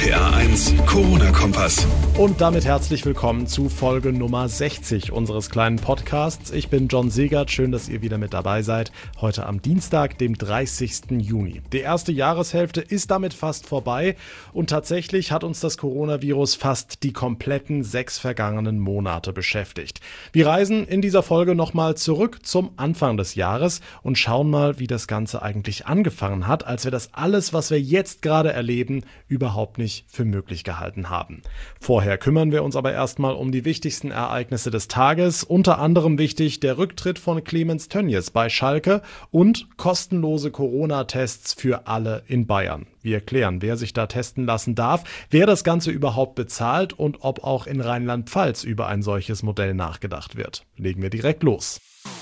RPA 1 Corona-Kompass. Und damit herzlich willkommen zu Folge Nummer 60 unseres kleinen Podcasts. Ich bin John Segert, schön, dass ihr wieder mit dabei seid. Heute am Dienstag, dem 30. Juni. Die erste Jahreshälfte ist damit fast vorbei und tatsächlich hat uns das Coronavirus fast die kompletten 6 vergangenen Monate beschäftigt. Wir reisen in dieser Folge nochmal zurück zum Anfang des Jahres und schauen mal, wie das Ganze eigentlich angefangen hat, als wir das alles, was wir jetzt gerade erleben, überhaupt nicht für möglich gehalten haben. Vorher kümmern wir uns aber erstmal um die wichtigsten Ereignisse des Tages. Unter anderem wichtig der Rücktritt von Clemens Tönnies bei Schalke und kostenlose Corona-Tests für alle in Bayern. Wir erklären, wer sich da testen lassen darf, wer das Ganze überhaupt bezahlt und ob auch in Rheinland-Pfalz über ein solches Modell nachgedacht wird. Legen wir direkt los.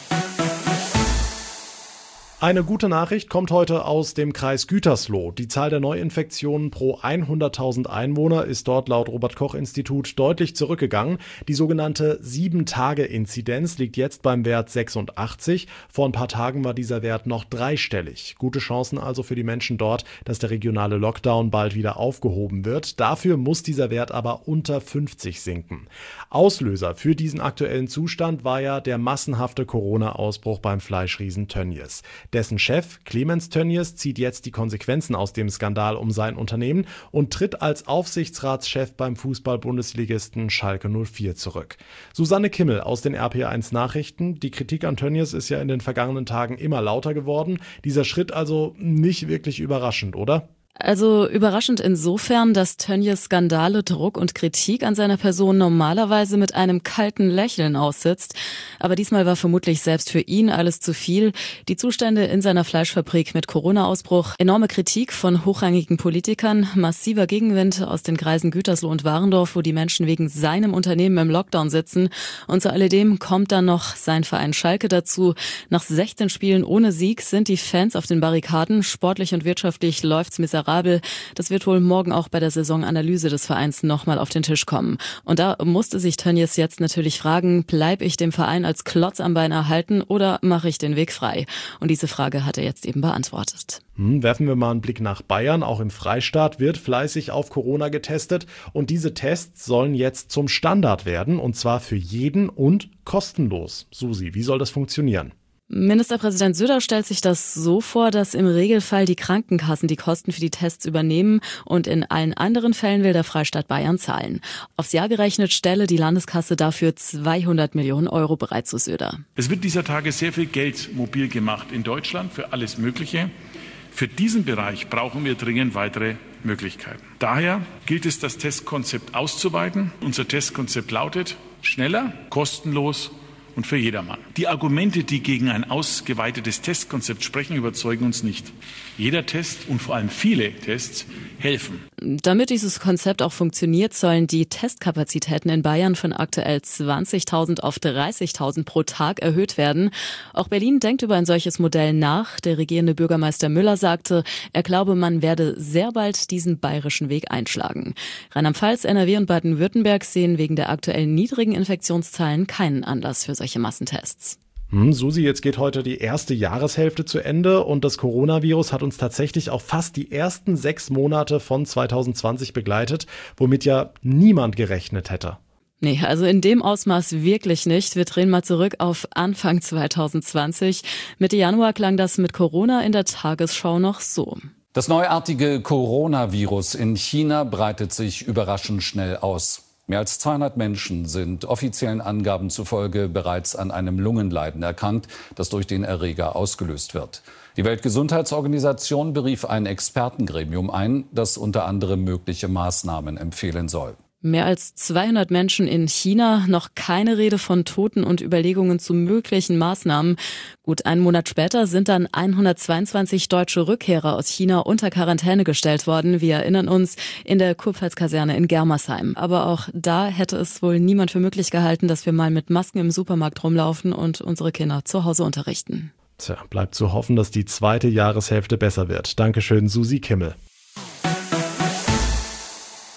Eine gute Nachricht kommt heute aus dem Kreis Gütersloh. Die Zahl der Neuinfektionen pro 100.000 Einwohner ist dort laut Robert-Koch-Institut deutlich zurückgegangen. Die sogenannte 7-Tage-Inzidenz liegt jetzt beim Wert 86. Vor ein paar Tagen war dieser Wert noch dreistellig. Gute Chancen also für die Menschen dort, dass der regionale Lockdown bald wieder aufgehoben wird. Dafür muss dieser Wert aber unter 50 sinken. Auslöser für diesen aktuellen Zustand war ja der massenhafte Corona-Ausbruch beim Fleischriesen Tönnies. Dessen Chef, Clemens Tönnies, zieht jetzt die Konsequenzen aus dem Skandal um sein Unternehmen und tritt als Aufsichtsratschef beim Fußball-Bundesligisten Schalke 04 zurück. Susanne Kimmel aus den RPA1 Nachrichten. Die Kritik an Tönnies ist ja in den vergangenen Tagen immer lauter geworden. Dieser Schritt also nicht wirklich überraschend, oder? Also überraschend insofern, dass Tönnies Skandale, Druck und Kritik an seiner Person normalerweise mit einem kalten Lächeln aussitzt. Aber diesmal war vermutlich selbst für ihn alles zu viel. Die Zustände in seiner Fleischfabrik mit Corona-Ausbruch, enorme Kritik von hochrangigen Politikern, massiver Gegenwind aus den Kreisen Gütersloh und Warendorf, wo die Menschen wegen seinem Unternehmen im Lockdown sitzen. Und zu alledem kommt dann noch sein Verein Schalke dazu. Nach 16 Spielen ohne Sieg sind die Fans auf den Barrikaden. Sportlich und wirtschaftlich läuft's miserabel. Das wird wohl morgen auch bei der Saisonanalyse des Vereins nochmal auf den Tisch kommen. Und da musste sich Tönnies jetzt natürlich fragen, bleibe ich dem Verein als Klotz am Bein erhalten oder mache ich den Weg frei? Und diese Frage hat er jetzt eben beantwortet. Werfen wir mal einen Blick nach Bayern. Auch im Freistaat wird fleißig auf Corona getestet. Und diese Tests sollen jetzt zum Standard werden. Und zwar für jeden und kostenlos. Susi, wie soll das funktionieren? Ministerpräsident Söder stellt sich das so vor, dass im Regelfall die Krankenkassen die Kosten für die Tests übernehmen und in allen anderen Fällen will der Freistaat Bayern zahlen. Aufs Jahr gerechnet stelle die Landeskasse dafür 200 Millionen Euro bereit, zu Söder. Es wird dieser Tage sehr viel Geld mobil gemacht in Deutschland für alles Mögliche. Für diesen Bereich brauchen wir dringend weitere Möglichkeiten. Daher gilt es, das Testkonzept auszuweiten. Unser Testkonzept lautet: schneller, kostenlos und für jedermann. Die Argumente, die gegen ein ausgeweitetes Testkonzept sprechen, überzeugen uns nicht. Jeder Test und vor allem viele Tests helfen. Damit dieses Konzept auch funktioniert, sollen die Testkapazitäten in Bayern von aktuell 20.000 auf 30.000 pro Tag erhöht werden. Auch Berlin denkt über ein solches Modell nach. Der regierende Bürgermeister Müller sagte, er glaube, man werde sehr bald diesen bayerischen Weg einschlagen. Rheinland-Pfalz, NRW und Baden-Württemberg sehen wegen der aktuell niedrigen Infektionszahlen keinen Anlass für solche Massentests. Susi, jetzt geht heute die erste Jahreshälfte zu Ende und das Coronavirus hat uns tatsächlich auch fast die ersten 6 Monate von 2020 begleitet, womit ja niemand gerechnet hätte. Nee, also in dem Ausmaß wirklich nicht. Wir drehen mal zurück auf Anfang 2020. Mitte Januar klang das mit Corona in der Tagesschau noch so. Das neuartige Coronavirus in China breitet sich überraschend schnell aus. Mehr als 200 Menschen sind offiziellen Angaben zufolge bereits an einem Lungenleiden erkrankt, das durch den Erreger ausgelöst wird. Die Weltgesundheitsorganisation berief ein Expertengremium ein, das unter anderem mögliche Maßnahmen empfehlen soll. Mehr als 200 Menschen in China, noch keine Rede von Toten und Überlegungen zu möglichen Maßnahmen. Gut einen Monat später sind dann 122 deutsche Rückkehrer aus China unter Quarantäne gestellt worden. Wir erinnern uns, in der Kurpfalz-Kaserne in Germersheim. Aber auch da hätte es wohl niemand für möglich gehalten, dass wir mal mit Masken im Supermarkt rumlaufen und unsere Kinder zu Hause unterrichten. Tja, bleibt zu hoffen, dass die zweite Jahreshälfte besser wird. Dankeschön, Susi Kimmel.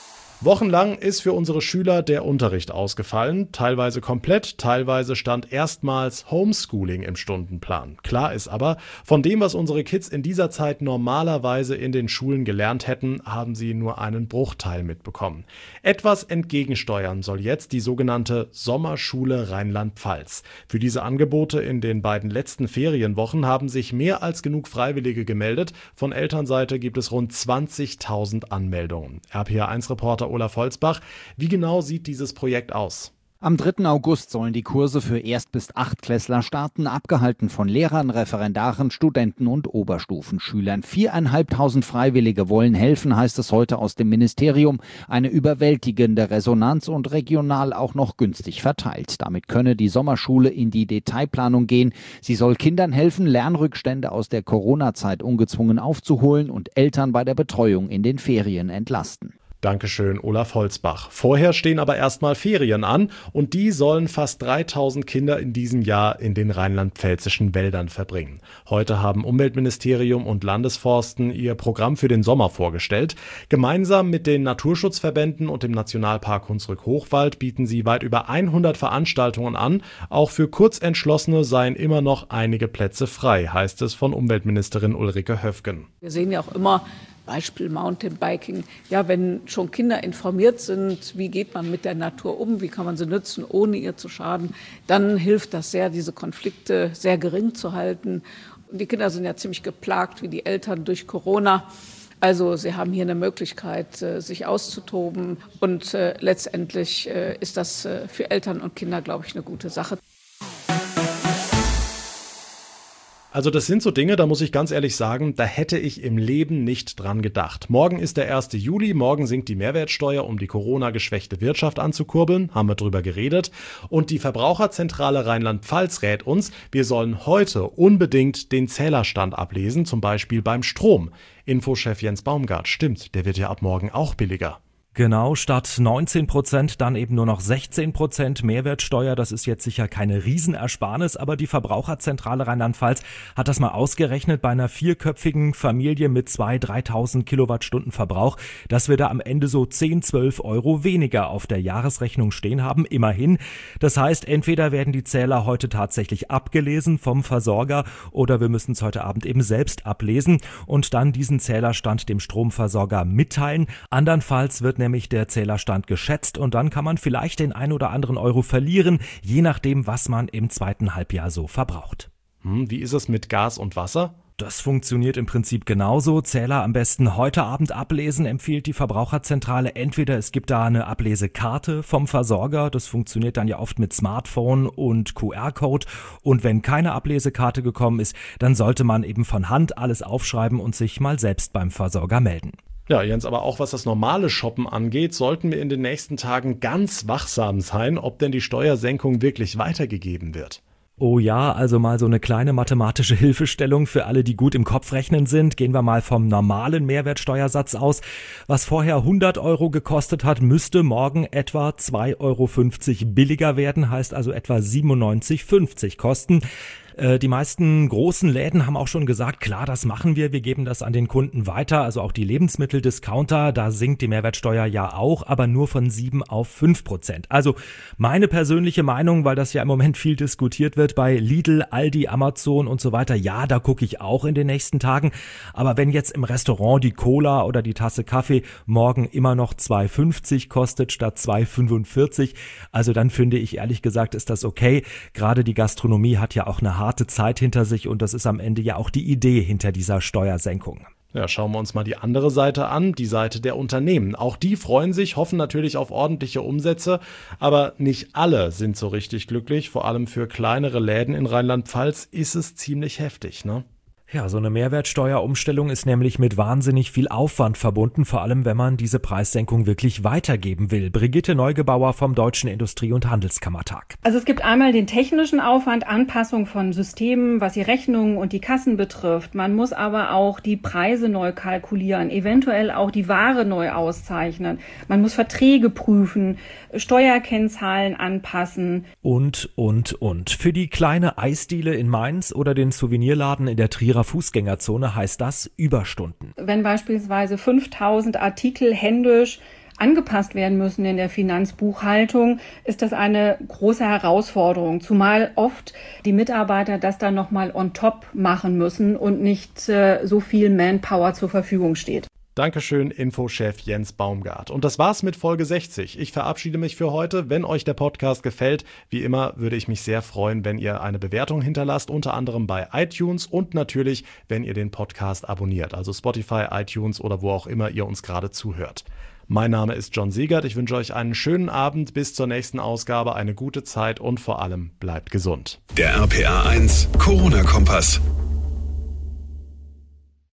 Wochenlang ist für unsere Schüler der Unterricht ausgefallen, teilweise komplett, teilweise stand erstmals Homeschooling im Stundenplan. Klar ist aber, von dem, was unsere Kids in dieser Zeit normalerweise in den Schulen gelernt hätten, haben sie nur einen Bruchteil mitbekommen. Etwas entgegensteuern soll jetzt die sogenannte Sommerschule Rheinland-Pfalz. Für diese Angebote in den beiden letzten Ferienwochen haben sich mehr als genug Freiwillige gemeldet. Von Elternseite gibt es rund 20.000 Anmeldungen. RPA1-Reporter Olaf Holzbach, wie genau sieht dieses Projekt aus? Am 3. August sollen die Kurse für Erst- bis Achtklässler starten, abgehalten von Lehrern, Referendaren, Studenten und Oberstufenschülern. 4.500 Freiwillige wollen helfen, heißt es heute aus dem Ministerium. Eine überwältigende Resonanz und regional auch noch günstig verteilt. Damit könne die Sommerschule in die Detailplanung gehen. Sie soll Kindern helfen, Lernrückstände aus der Corona-Zeit ungezwungen aufzuholen und Eltern bei der Betreuung in den Ferien entlasten. Dankeschön, Olaf Holzbach. Vorher stehen aber erstmal Ferien an und die sollen fast 3.000 Kinder in diesem Jahr in den rheinland-pfälzischen Wäldern verbringen. Heute haben Umweltministerium und Landesforsten ihr Programm für den Sommer vorgestellt. Gemeinsam mit den Naturschutzverbänden und dem Nationalpark Hunsrück-Hochwald bieten sie weit über 100 Veranstaltungen an. Auch für Kurzentschlossene seien immer noch einige Plätze frei, heißt es von Umweltministerin Ulrike Höfgen. Wir sehen ja auch immer, Beispiel Mountainbiking. Ja, wenn schon Kinder informiert sind, wie geht man mit der Natur um, wie kann man sie nützen, ohne ihr zu schaden, dann hilft das sehr, diese Konflikte sehr gering zu halten. Und die Kinder sind ja ziemlich geplagt, wie die Eltern durch Corona. Also sie haben hier eine Möglichkeit, sich auszutoben. Und letztendlich ist das für Eltern und Kinder, glaube ich, eine gute Sache. Also das sind so Dinge, da muss ich ganz ehrlich sagen, da hätte ich im Leben nicht dran gedacht. Morgen ist der 1. Juli, morgen sinkt die Mehrwertsteuer, um die Corona-geschwächte Wirtschaft anzukurbeln, haben wir drüber geredet. Und die Verbraucherzentrale Rheinland-Pfalz rät uns, wir sollen heute unbedingt den Zählerstand ablesen, zum Beispiel beim Strom. Infochef Jens Baumgart, stimmt, der wird ja ab morgen auch billiger. Genau, statt 19% dann eben nur noch 16% Mehrwertsteuer. Das ist jetzt sicher keine Riesenersparnis, aber die Verbraucherzentrale Rheinland-Pfalz hat das mal ausgerechnet bei einer vierköpfigen Familie mit 2.000, 3.000 Kilowattstunden Verbrauch, dass wir da am Ende so 10, 12 Euro weniger auf der Jahresrechnung stehen haben, immerhin. Das heißt, entweder werden die Zähler heute tatsächlich abgelesen vom Versorger oder wir müssen es heute Abend eben selbst ablesen und dann diesen Zählerstand dem Stromversorger mitteilen. Andernfalls wird nämlich der Zählerstand geschätzt und dann kann man vielleicht den ein oder anderen Euro verlieren, je nachdem, was man im zweiten Halbjahr so verbraucht. Wie ist es mit Gas und Wasser? Das funktioniert im Prinzip genauso. Zähler am besten heute Abend ablesen, empfiehlt die Verbraucherzentrale. Entweder es gibt da eine Ablesekarte vom Versorger, das funktioniert dann ja oft mit Smartphone und QR-Code. Und wenn keine Ablesekarte gekommen ist, dann sollte man eben von Hand alles aufschreiben und sich mal selbst beim Versorger melden. Ja, Jens, aber auch was das normale Shoppen angeht, sollten wir in den nächsten Tagen ganz wachsam sein, ob denn die Steuersenkung wirklich weitergegeben wird. Oh ja, also mal so eine kleine mathematische Hilfestellung für alle, die gut im Kopf rechnen sind. Gehen wir mal vom normalen Mehrwertsteuersatz aus. Was vorher 100 Euro gekostet hat, müsste morgen etwa 2,50 Euro billiger werden, heißt also etwa 97,50 kosten. Die meisten großen Läden haben auch schon gesagt, klar, das machen wir geben das an den Kunden weiter, also auch die Lebensmitteldiscounter, da sinkt die Mehrwertsteuer ja auch, aber nur von 7 auf 5%. Also meine persönliche Meinung, weil das ja im Moment viel diskutiert wird bei Lidl, Aldi, Amazon und so weiter, ja, da gucke ich auch in den nächsten Tagen, aber wenn jetzt im Restaurant die Cola oder die Tasse Kaffee morgen immer noch 2,50 kostet statt 2,45, also dann finde ich ehrlich gesagt, ist das okay, gerade die Gastronomie hat ja auch eine harte Zeit hinter sich und das ist am Ende ja auch die Idee hinter dieser Steuersenkung. Ja, schauen wir uns mal die andere Seite an, die Seite der Unternehmen. Auch die freuen sich, hoffen natürlich auf ordentliche Umsätze, aber nicht alle sind so richtig glücklich. Vor allem für kleinere Läden in Rheinland-Pfalz ist es ziemlich heftig, ne? Ja, so eine Mehrwertsteuerumstellung ist nämlich mit wahnsinnig viel Aufwand verbunden, vor allem wenn man diese Preissenkung wirklich weitergeben will. Brigitte Neugebauer vom Deutschen Industrie- und Handelskammertag. Also es gibt einmal den technischen Aufwand, Anpassung von Systemen, was die Rechnungen und die Kassen betrifft. Man muss aber auch die Preise neu kalkulieren, eventuell auch die Ware neu auszeichnen. Man muss Verträge prüfen, Steuerkennzahlen anpassen. Und. Für die kleine Eisdiele in Mainz oder den Souvenirladen in der Trierer Fußgängerzone heißt das Überstunden. Wenn beispielsweise 5.000 Artikel händisch angepasst werden müssen in der Finanzbuchhaltung, ist das eine große Herausforderung. Zumal oft die Mitarbeiter das dann nochmal on top machen müssen und nicht so viel Manpower zur Verfügung steht. Dankeschön, Infochef Jens Baumgart. Und das war's mit Folge 60. Ich verabschiede mich für heute. Wenn euch der Podcast gefällt, wie immer würde ich mich sehr freuen, wenn ihr eine Bewertung hinterlasst, unter anderem bei iTunes und natürlich, wenn ihr den Podcast abonniert, also Spotify, iTunes oder wo auch immer ihr uns gerade zuhört. Mein Name ist John Siegert. Ich wünsche euch einen schönen Abend. Bis zur nächsten Ausgabe, eine gute Zeit und vor allem bleibt gesund. Der RPA 1 Corona-Kompass.